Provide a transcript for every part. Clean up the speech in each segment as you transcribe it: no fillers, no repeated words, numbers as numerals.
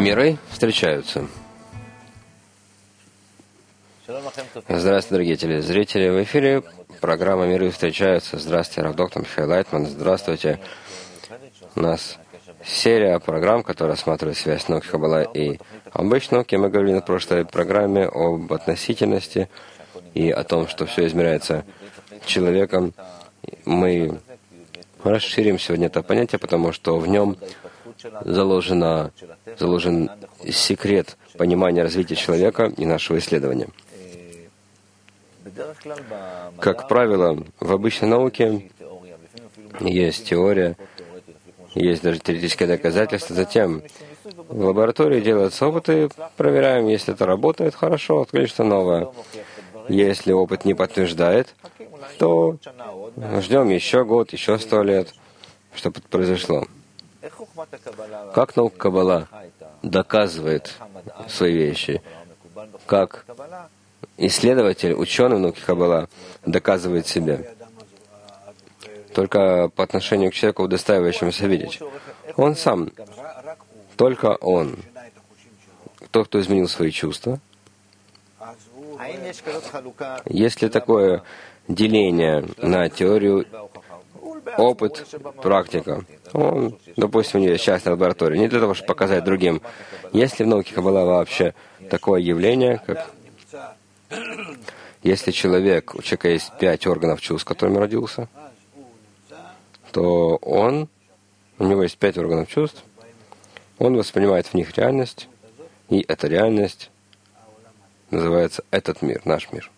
Миры встречаются. Здравствуйте, дорогие телезрители. В эфире программа «Миры встречаются». Здравствуйте, Рав доктор Михаил Лайтман. Здравствуйте. У нас серия программ, которая рассматривает связь науки Каббала и обычной науки. Мы говорили на прошлой программе об относительности и о том, что все измеряется человеком. Мы расширим сегодня это понятие, потому что в нем заложен секрет понимания развития человека и нашего исследования. Как правило, в обычной науке есть теория, есть даже теоретические доказательства. Затем в лаборатории делаются опыты, проверяем, если это работает хорошо, открыли что новое. Если опыт не подтверждает, то ждем еще год, еще 100 лет, чтобы это произошло. Как наука Каббала доказывает свои вещи? Как исследователь, ученый в науке Каббала доказывает себя? Только по отношению к человеку, удостаивающемуся видеть. Он сам, только он, тот, кто изменил свои чувства. Есть ли такое деление на теорию, опыт, практика? Он, допустим, у него есть частная лаборатория, не для того, чтобы показать другим. Есть ли в науке Каббала вообще такое явление, как если у человека есть 5 органов чувств, которыми родился, то у него есть 5 органов чувств, он воспринимает в них реальность, и эта реальность называется этот мир, наш мир.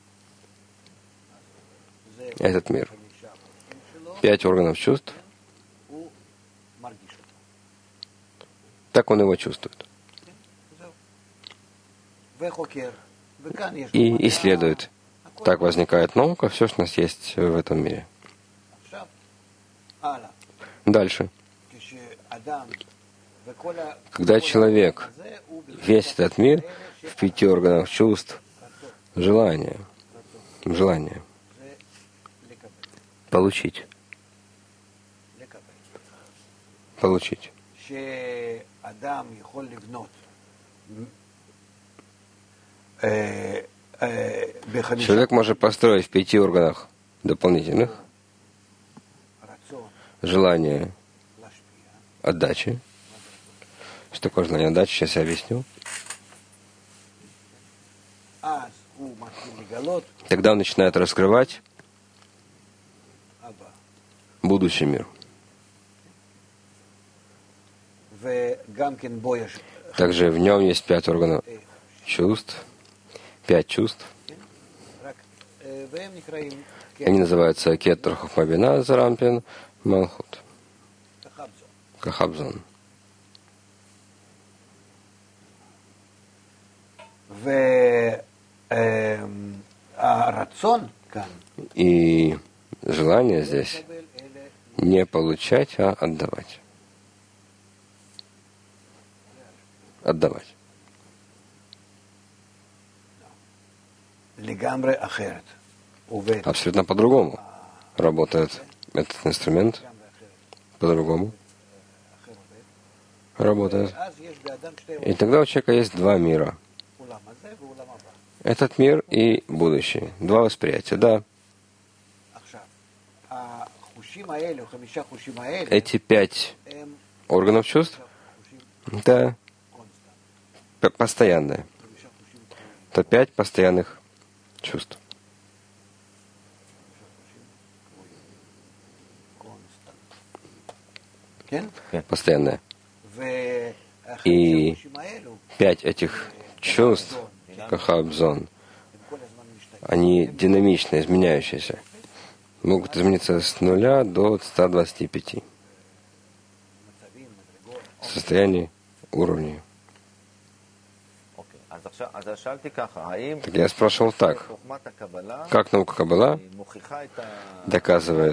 Этот мир. 5 органов чувств. Так он его чувствует. И исследует. Так возникает наука, все, что у нас есть в этом мире. Дальше. Когда человек, весь этот мир в 5 органах чувств, желание, получить. Человек может построить в 5 органах дополнительных желание отдачи. Что такое желание отдачи? Сейчас я объясню. Тогда он начинает раскрывать будущий мир. Также в нем есть 5 органов чувств, 5 чувств. Они называются Кетер, Хохма, Бина, Зарампин, Малхут, Кахабзон. И желание здесь не получать, а отдавать. Отдавать. Абсолютно по-другому работает этот инструмент. По-другому работает. И тогда у человека есть 2 мира. Этот мир и будущий. 2 восприятия, да. Эти 5 органов чувств, да, постоянные. Это 5 постоянных чувств. Постоянные. И 5 этих чувств, Кахабзон, они динамично изменяющиеся. Могут измениться с 0 до 125 состояний, уровней. Так я спрашивал так. Как наука Каббала доказывает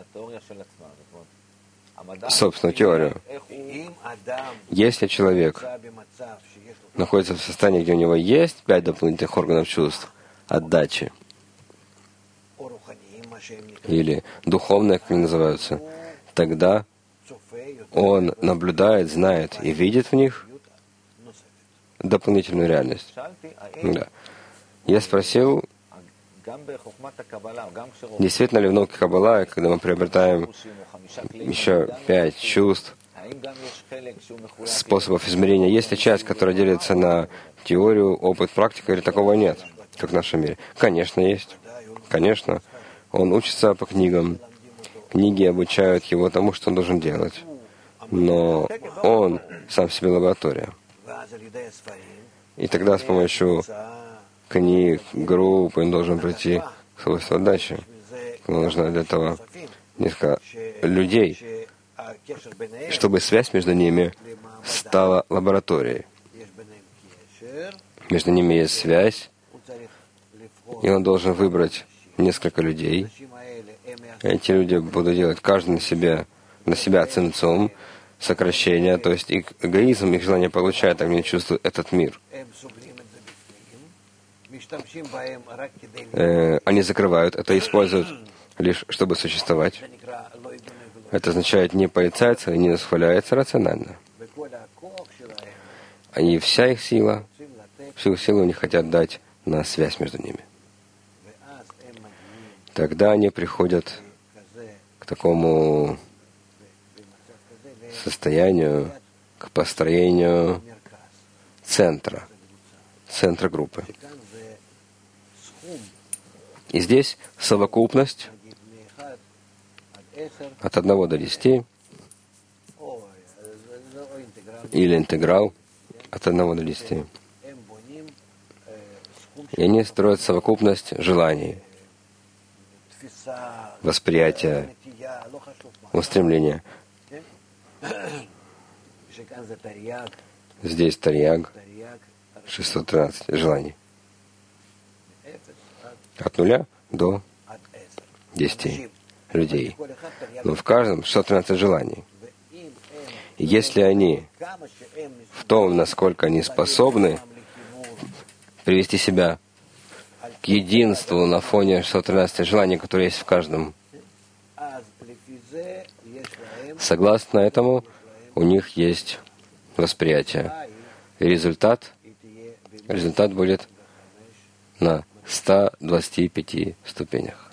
собственную теорию? Если человек находится в состоянии, где у него есть 5 дополнительных органов чувств, отдачи, или духовные, как они называются, тогда он наблюдает, знает и видит в них дополнительную реальность. Да. Я спросил, действительно ли в науке Каббала, когда мы приобретаем еще 5 чувств, способов измерения, есть ли часть, которая делится на теорию, опыт, практику, или такого нет, как в нашем мире? Конечно, есть. Конечно. Он учится по книгам. Книги обучают его тому, что он должен делать. Но он сам себе лаборатория. И тогда с помощью книг, групп он должен прийти к свойству отдачи. Ему нужно для этого несколько людей, чтобы связь между ними стала лабораторией. Между ними есть связь, и он должен выбрать несколько людей. Эти люди будут делать каждый на себя цимцум, сокращение, то есть их эгоизм, их желание получать, они чувствуют этот мир. Они закрывают это, используют лишь, чтобы существовать. Это означает, не порицается, не восхваляется рационально. И вся их сила, всю силу они хотят дать на связь между ними. Тогда они приходят к такому состоянию, к построению центра группы. И здесь совокупность от 1 до 10 или интеграл от 1 до 10. И они строят совокупность желаний, восприятия, устремления. Здесь тарьяг, 613 желаний. От 0 до 10 людей. Но в каждом 613 желаний. И если они в том, насколько они способны привести себя к единству на фоне 613 желаний, которые есть в каждом, согласно этому, у них есть восприятие. И результат будет на 125 ступенях.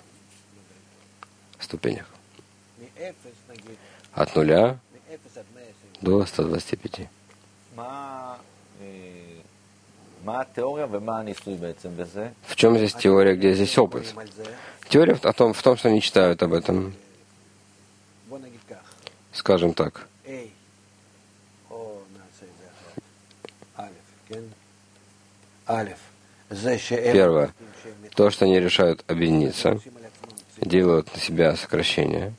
От 0 до 125. В чем здесь теория, где здесь опыт? Теория в том, что они читают об этом. Скажем так. Первое. То, что они решают объединиться, делают на себя сокращение.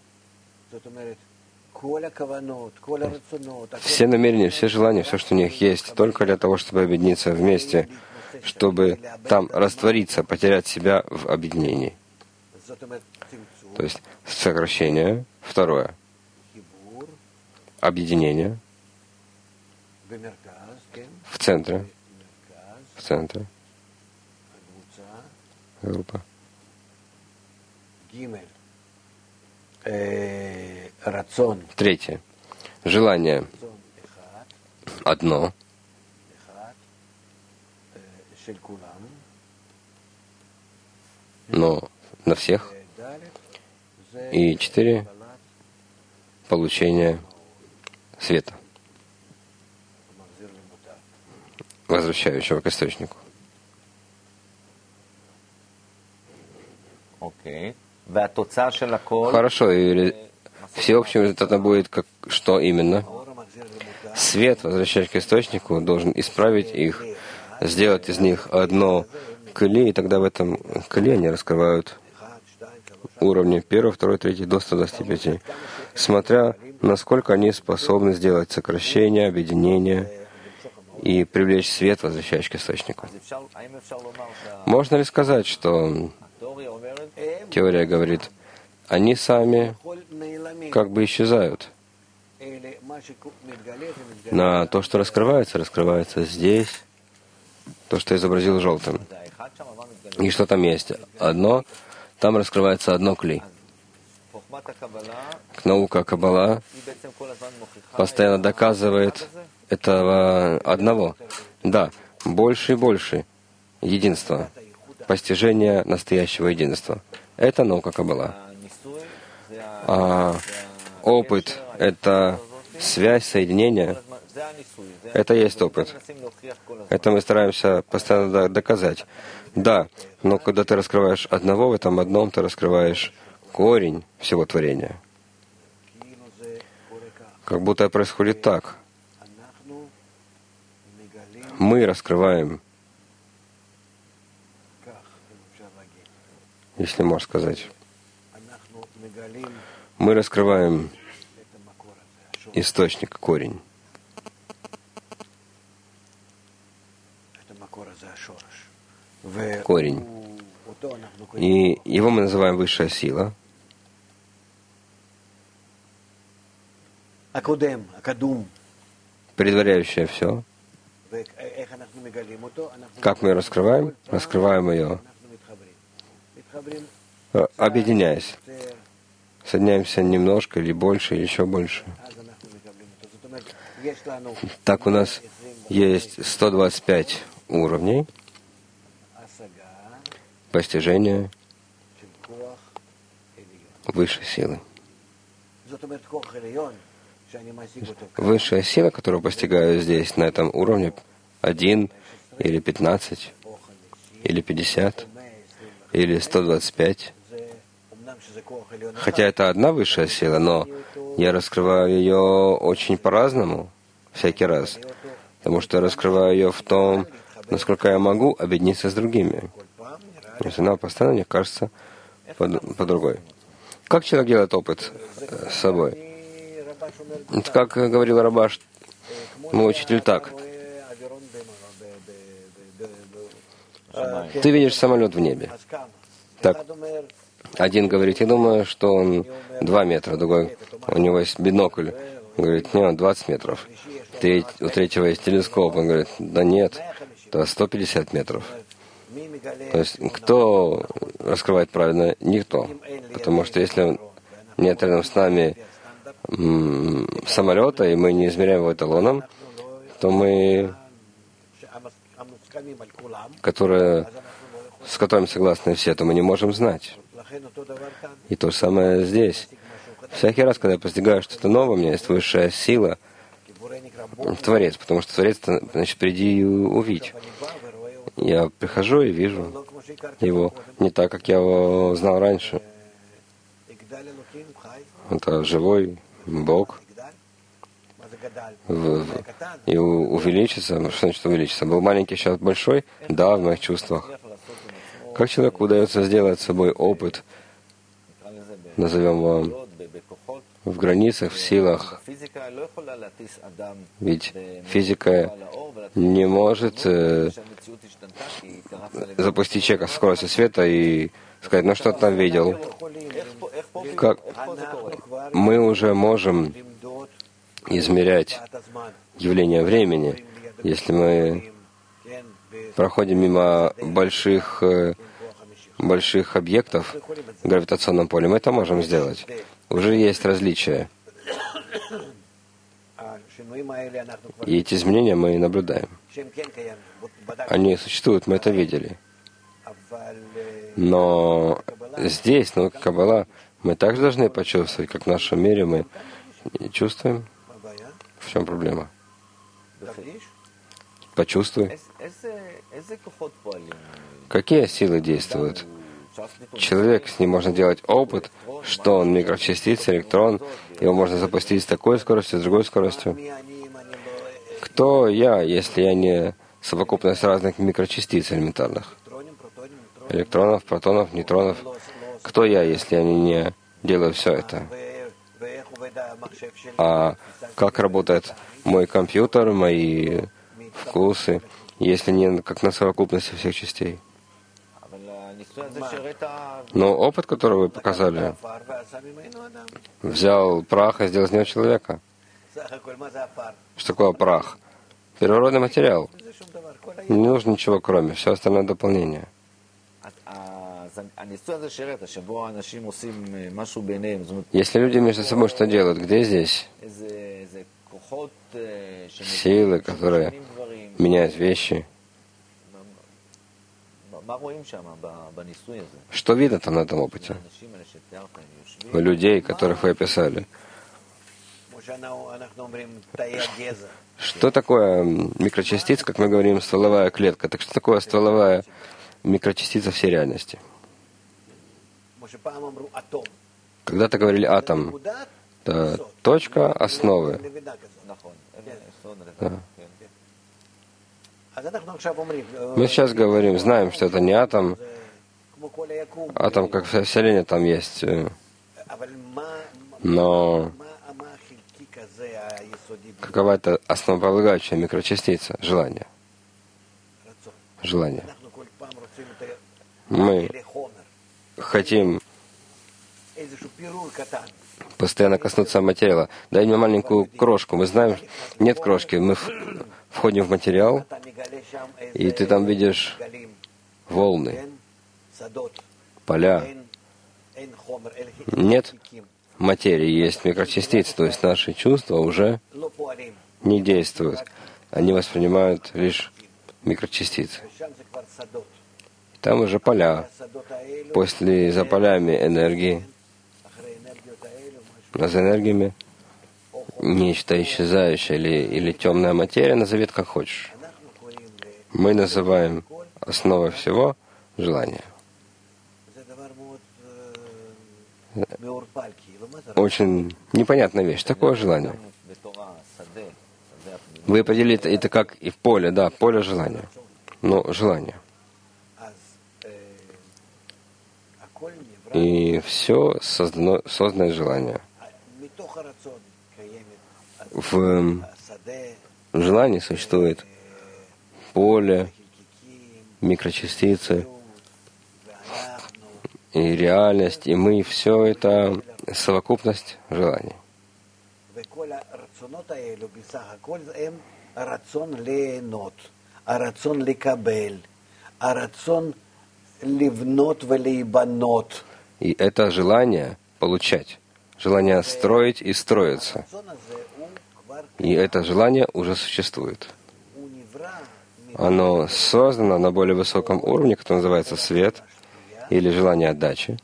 Все намерения, все желания, все, что у них есть, только для того, чтобы объединиться вместе, чтобы там раствориться, потерять себя в объединении. То есть сокращение. Второе. Объединение. В центре. Группа. Третье. Желание одно. Но на всех. И 4. Получение света, возвращающего к источнику. Хорошо, и всеобщим результатом будет что именно? Свет, возвращаясь к источнику, должен исправить их, сделать из них одно кли, и тогда в этом кли они раскрывают уровни 1, 2, 3 до 125, смотря насколько они способны сделать сокращение, объединение и привлечь свет, возвращающий к источнику. Можно ли сказать, что теория говорит, они сами как бы исчезают? На то, что раскрывается здесь, то, что изобразил желтым. И что там есть? Там раскрывается одно кли. Наука Каббала постоянно доказывает этого одного. Да, больше и больше единства, постижение настоящего единства. Это наука Каббала. А опыт — это связь, соединение. Это есть опыт. Это мы стараемся постоянно доказать. Да, но когда ты раскрываешь одного, в этом одном ты раскрываешь корень всего творения. Как будто происходит так. Мы раскрываем, если можно сказать, мы раскрываем источник, корень. Корень. И его мы называем высшая сила. Предваряющая все. Как мы ее раскрываем? Раскрываем ее, объединяясь. Соединяемся немножко или больше, или еще больше. Так у нас есть 125 уровней постижения высшей силы. Высшая сила, которую постигаю здесь, на этом уровне, 1 или 15, или 50, или 125. Хотя это одна высшая сила, но я раскрываю ее очень по-разному, всякий раз. Потому что я раскрываю ее в том, насколько я могу объединиться с другими. То есть она постоянно, мне кажется, по другой. Как человек делает опыт с собой? Как говорил Рабаш, мой учитель, так. Ты видишь самолет в небе. Так. Один говорит, я думаю, что он 2 метра, другой, у него есть бинокль, говорит, нет, он 20 метров. У третьего есть телескоп, он говорит, да нет, это 150 метров. То есть, кто раскрывает правильно? Никто. Потому что если нет рядом с нами самолета, и мы не измеряем его эталоном, то мы, с которым согласны все, то мы не можем знать. И то же самое здесь. Всякий раз, когда я постигаю что-то новое, у меня есть высшая сила, Творец, потому что Творец, значит, приди и увидь. Я прихожу и вижу его не так, как я его знал раньше. Это живой Бог. И увеличится. Что значит увеличится? Был маленький, сейчас большой? Да, в моих чувствах. Как человеку удается сделать с собой опыт, назовем его, в границах, в силах? Ведь физика не может запустить человека с скоростью света и сказать, ну что ты там видел? Как мы уже можем измерять явление времени, если мы проходим мимо больших объектов в гравитационном поле, мы это можем сделать. Уже есть различия. И эти изменения мы наблюдаем. Они существуют, мы это видели. Но здесь, наука Каббала, мы также должны почувствовать, как в нашем мире мы чувствуем. В чем проблема? Почувствуй. Какие силы действуют? Человек, с ним можно делать опыт, что он микрочастица, электрон, его можно запустить с такой скоростью, с другой скоростью. Кто я, если я не совокупность разных микрочастиц элементарных? Электронов, протонов, нейтронов. Кто я, если я не делаю все это? А как работает мой компьютер, мои вкусы, если не как на совокупности всех частей? Но опыт, который вы показали, взял прах и сделал из него человека. Что такое прах? Первородный материал. Не нужно ничего кроме, все остальное дополнение. Если люди между собой что делают, где здесь? Силы, которые меняют вещи. Что видно там на этом опыте? У людей, которых вы описали. Что такое микрочастица, как мы говорим, стволовая клетка? Так что такое стволовая микрочастица всей реальности? Когда-то говорили атом. Это точка основы. Да. Мы сейчас говорим, знаем, что это не атом. Атом, как вся Вселенная, там есть. Но какова это основополагающая микрочастица? Желание. Желание. Мы хотим постоянно коснуться материала. Дай мне маленькую крошку. Мы знаем, нет крошки. Мы входим в материал, и ты там видишь волны, поля. Нет материи, есть микрочастицы, то есть наши чувства уже не действуют. Они воспринимают лишь микрочастицы. Там уже поля. После за полями энергии, а за энергиями нечто исчезающее или темная материя, назови это как хочешь. Мы называем основой всего желание. Очень непонятная вещь. Такое желание. Вы определили это как и в поле, да, поле желания. Но желание. И все создано из желания. В желании существует поле, микрочастицы и реальность, и мы, все это совокупность желаний. И это желание получать, желание строить и строиться. И это желание уже существует. Оно создано на более высоком уровне, который называется свет, или желание отдачи,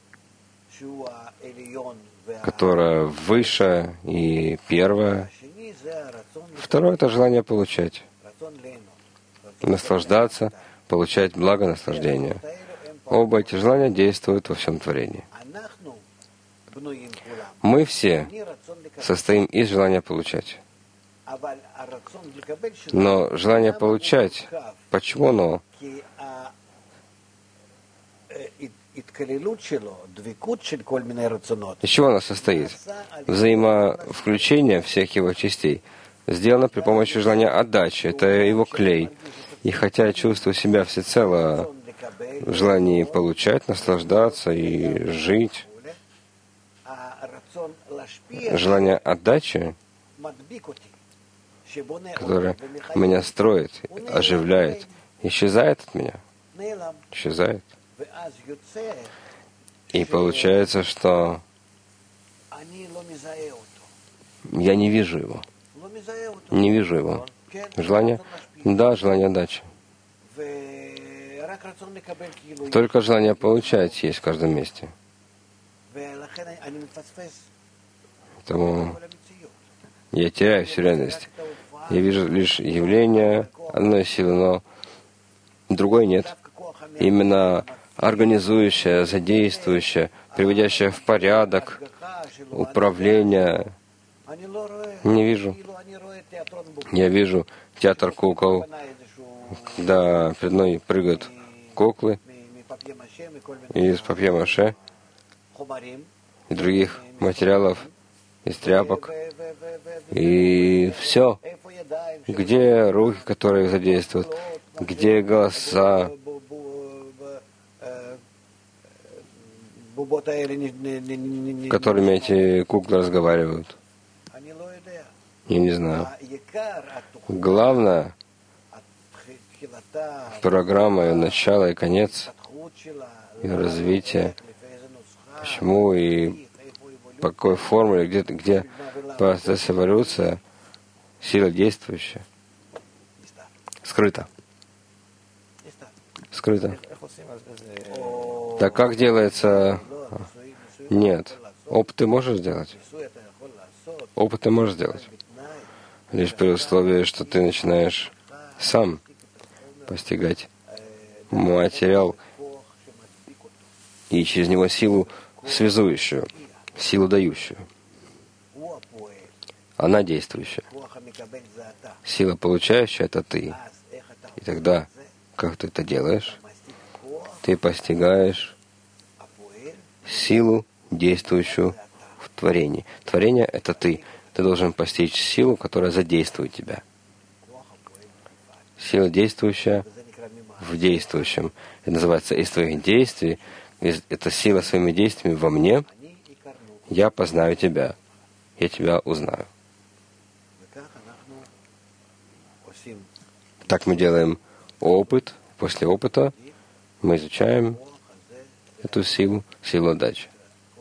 которое выше и первое. Второе — это желание получать, наслаждаться, получать благо наслаждения. Оба эти желания действуют во всем творении. Мы все состоим из желания получать. Но желание получать, почему оно? Из чего оно состоит? Взаимовключение всех его частей сделано при помощи желания отдачи. Это его клей. И хотя я чувствую себя всецело в желании получать, наслаждаться и жить, желание отдачи, которое меня строит, оживляет, исчезает от меня. Исчезает. И получается, что я не вижу его. Не вижу его. Желание? Да, желание отдачи. Только желание получать есть в каждом месте. Поэтому я теряю всю реальность. Я вижу лишь явление одной силы, но другой нет. Именно организующее, задействующее, приводящее в порядок, управление. Не вижу. Я вижу театр кукол, когда перед мной прыгают куклы из папье-маше и других материалов, из тряпок. И все. Где руки, которые задействуют? Где голоса? Которыми эти куклы разговаривают? Я не знаю. Главное, программа, ее начало и конец, и развитие, почему и по какой формуле, где процесс эволюции, сила действующая, Скрыто. Скрыто. Так как делается? Нет. Опыт ты можешь сделать? Опыт ты можешь сделать. Лишь при условии, что ты начинаешь сам постигать материал и через него силу связующую, силу дающую. Она действующая. Сила получающая — это ты. И тогда, как ты это делаешь, ты постигаешь силу, действующую в творении. Творение — это ты. Ты должен постичь силу, которая задействует тебя. Сила, действующая в действующем. Это называется из твоих действий. Это сила своими действиями во мне. Я познаю тебя. Я тебя узнаю. Так мы делаем опыт. После опыта мы изучаем эту силу, силу отдачи.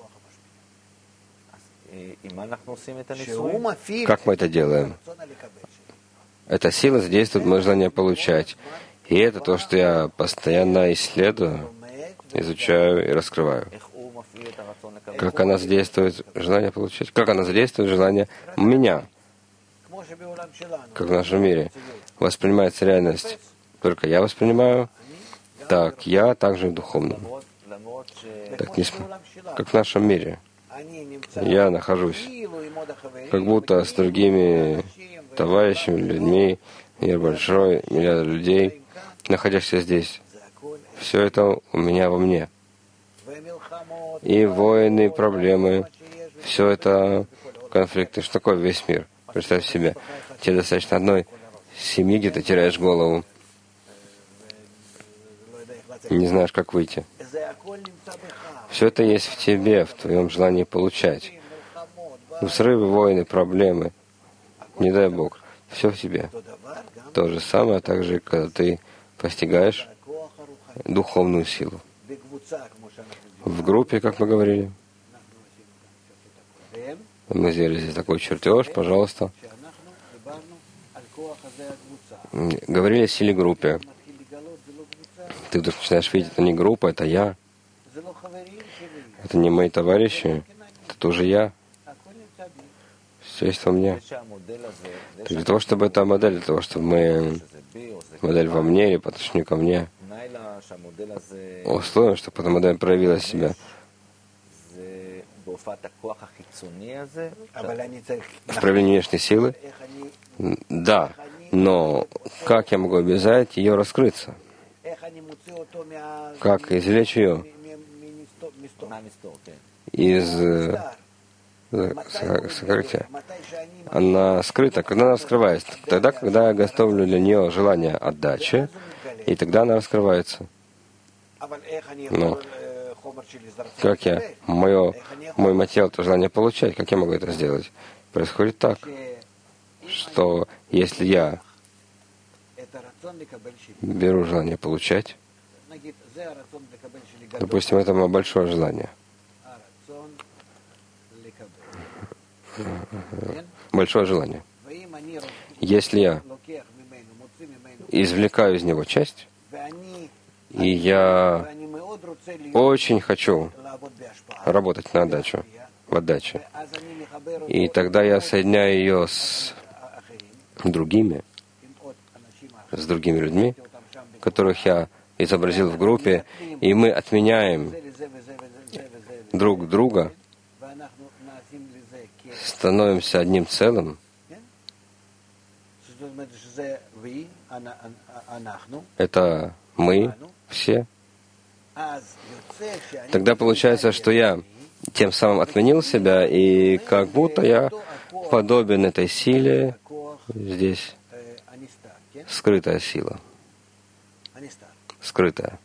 Как мы это делаем? Эта сила задействует мое желание получать. И это то, что я постоянно исследую, изучаю и раскрываю. Как она задействует желание получать? Как она задействует желание меня? Как в нашем мире воспринимается реальность только я воспринимаю, так я также в духовном. Так, как в нашем мире. Я нахожусь как будто с другими товарищами, людьми, мир большой, миллиарды людей, находящихся здесь. Все это у меня во мне. И войны, проблемы, все это конфликты. Что такое весь мир? Представь себе, тебе достаточно одной семьи, где ты теряешь голову. Не знаешь, как выйти. Все это есть в тебе, в твоем желании получать. Взрывы, войны, проблемы. Не дай Бог. Все в тебе. То же самое, также, когда ты постигаешь духовную силу. В группе, как мы говорили, мы сделали здесь такой чертеж, пожалуйста. Говорили о силе группы. Ты вдруг начинаешь видеть, это не группа, это я. Это не мои товарищи, это тоже я. Все есть во мне. Так для того, чтобы эта модель, для того, чтобы мы модель во мне или по отношению ко мне, условием, чтобы эта модель проявила себя. В проявлении внешней силы? Да. Но как я могу обязать ее раскрыться? Как извлечь ее из сокрытия? Она скрыта. Когда она раскрывается? Тогда, когда я готовлю для нее желание отдачи, и тогда она раскрывается. Но как я, мой материал, то желание получать, как я могу это сделать? Происходит так, что если я беру желание получать, допустим, это мое большое желание. Большое желание. Если я извлекаю из него часть, и я очень хочу работать на отдачу, в отдаче, и тогда я соединяю ее с другими людьми, которых я изобразил в группе, и мы отменяем друг друга, становимся одним целым. Это мы все. Тогда получается, что я тем самым отменил себя, и как будто я подобен этой силе здесь. Скрытая сила. Скрытая.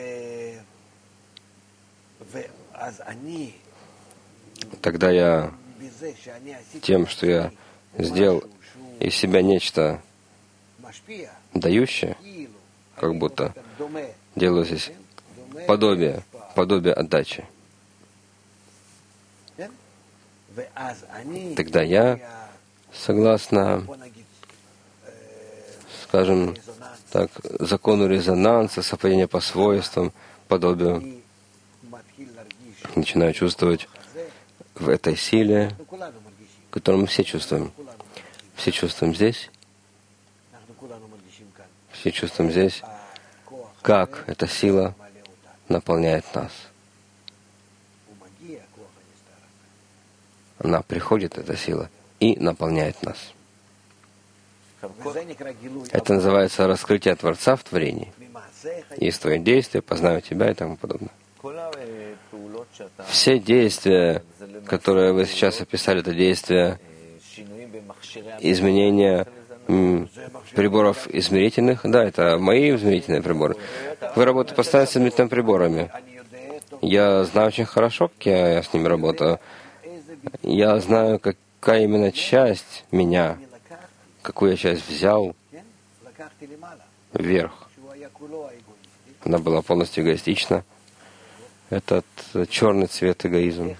Тогда я тем, что я сделал из себя нечто дающее, как будто делаю здесь подобие отдачи. Тогда я, согласно, скажем так, закону резонанса, совпадения по свойствам, подобию. Начинаю чувствовать в этой силе, которую мы все чувствуем. Все чувствуем здесь. Все чувствуем здесь, как эта сила наполняет нас. Она приходит, эта сила, и наполняет нас. Это называется раскрытие Творца в творении. Из твоих действий познаю тебя и тому подобное. Все действия, которые вы сейчас описали, это действия изменения приборов измерительных. Да, это мои измерительные приборы. Вы работаете постоянно с измерительными приборами. Я знаю очень хорошо, как я с ними работаю. Я знаю, какая именно часть меня, какую я часть взял вверх. Она была полностью эгоистична. Этот черный цвет эгоизм.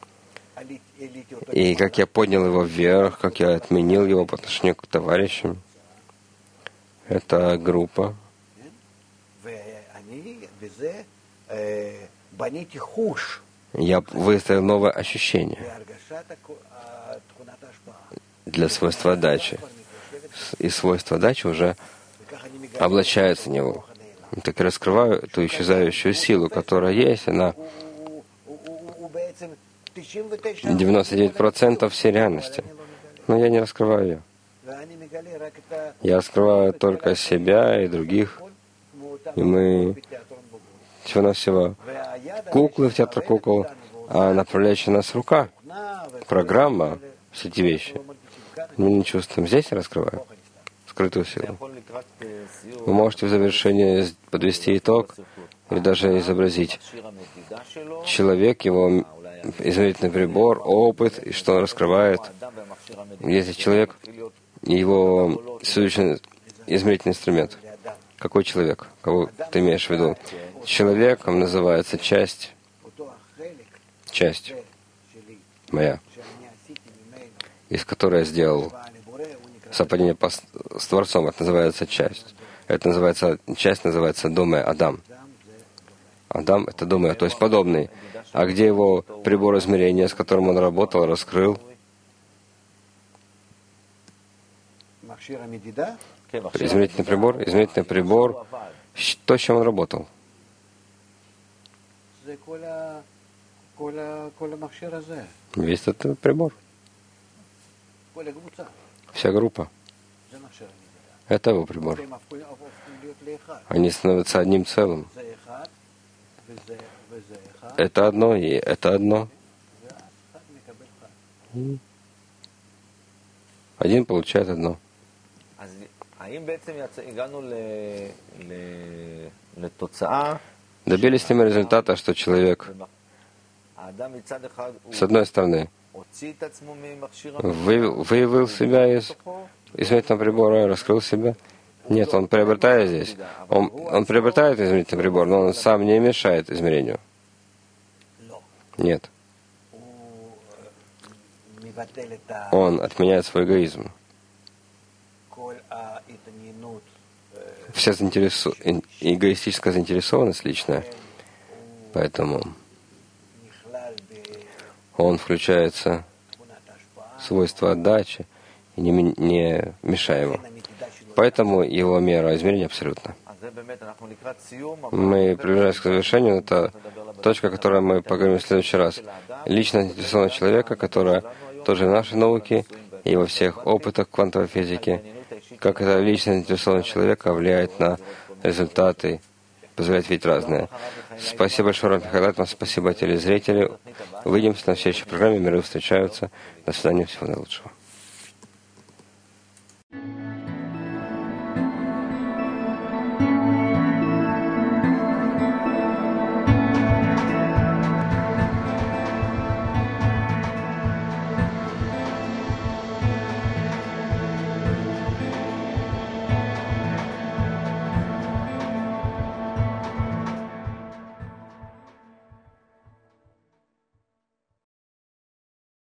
И как я поднял его вверх, как я отменил его по отношению к товарищам. Это группа. Я выставил новое ощущение для свойства отдачи. И свойство отдачи уже облачается в него. Так я раскрываю эту исчезающую силу, которая есть, она 99% всей реальности. Но я не раскрываю ее. Я раскрываю только себя и других. И мы всего-навсего куклы в театр кукол, а направляющая нас рука, программа, все эти вещи. Мы не чувствуем. Здесь я раскрываю скрытую силу. Вы можете в завершении подвести итог или даже изобразить человек, его измерительный прибор, опыт, и что он раскрывает. Если человек и его следующий измерительный инструмент. Какой человек? Кого ты имеешь в виду? Человеком называется часть моя, из которой я сделал совпадение с Творцом. Это называется часть. Часть называется Доме Адам. Адам — это Доме, то есть подобный. А где его прибор измерения, с которым он работал, раскрыл? Измерительный прибор, то, с чем он работал. Весь этот прибор. Вся группа. Это его прибор. Они становятся одним целым. Это одно, и это одно. Один получает одно. Добились ли мы результата, что человек, с одной стороны, выявил себя из измерительного прибора, раскрыл себя? Нет, он приобретает здесь. Он приобретает измерительный прибор, но он сам не мешает измерению. Нет. Он отменяет свой эгоизм. Вся эгоистическая заинтересованность личная. Поэтому он включается в свойства отдачи и не мешая ему. Поэтому его мера измерения абсолютно. Мы приближаемся к завершению. Это точка, о которой мы поговорим в следующий раз. Лично заинтересованного человека, которая тоже в нашей науке и во всех опытах квантовой физики, как это лично заинтересованного человека влияет на результаты, позволяет видеть разное. Спасибо большое, Рав Михаил Альтман, спасибо телезрители. Увидимся на следующей программе. Миры встречаются. До свидания, всего наилучшего.